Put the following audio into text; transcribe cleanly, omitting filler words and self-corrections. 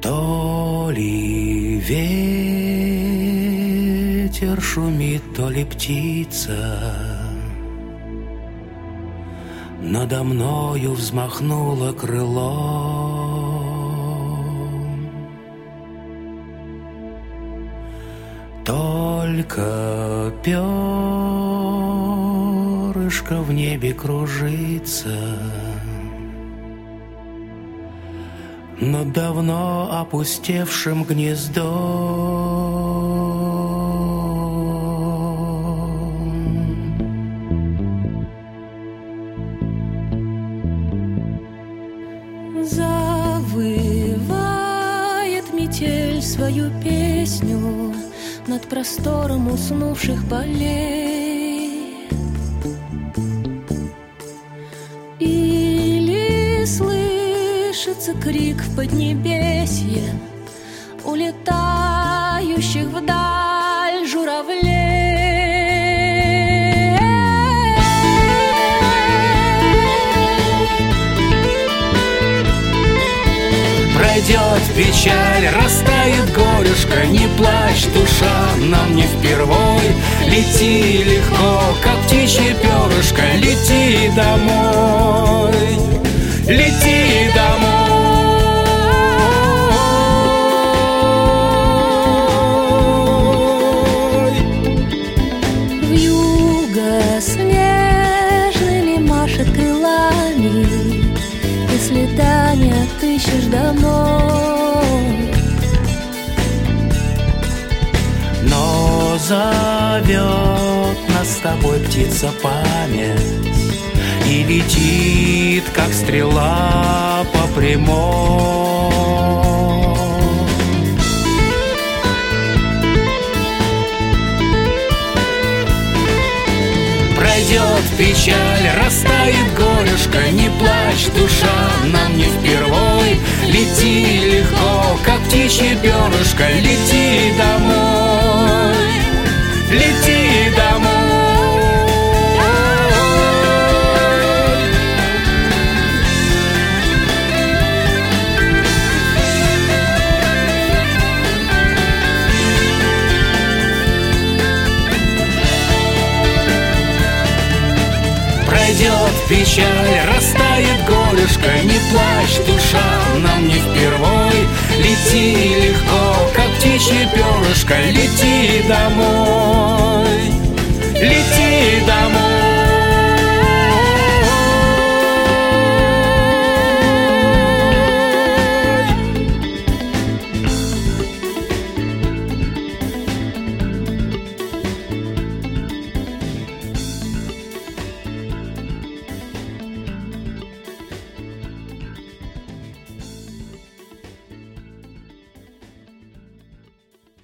То ли ветер шумит, то ли птица надо мною взмахнула крылом. Только перышко в небе кружится над давно опустевшим гнездом. Завывает метель свою песню над простором уснувших полей. Или слышится крик в поднебесье улетающих вдаль журавлей. Пройдет печаль, растает горюшка, не плачь, душа, нам не впервой. Лети легко, как птичье перышко, лети домой, лети домой. Вьюга снежными машет крылами, и следа не отыщешь домой. Но зовет нас с тобой птица память и летит, как стрела по прямой. Пройдет печаль, растает горюшка, не плачь, душа, нам не впервой. Лети легко, как птичье перышко, лети домой, лети домой. Пройдет печаль, растает горюшка, не плачь, душа, нам не впервой. Лети легко, как птичье перышко, лети домой, лети домой.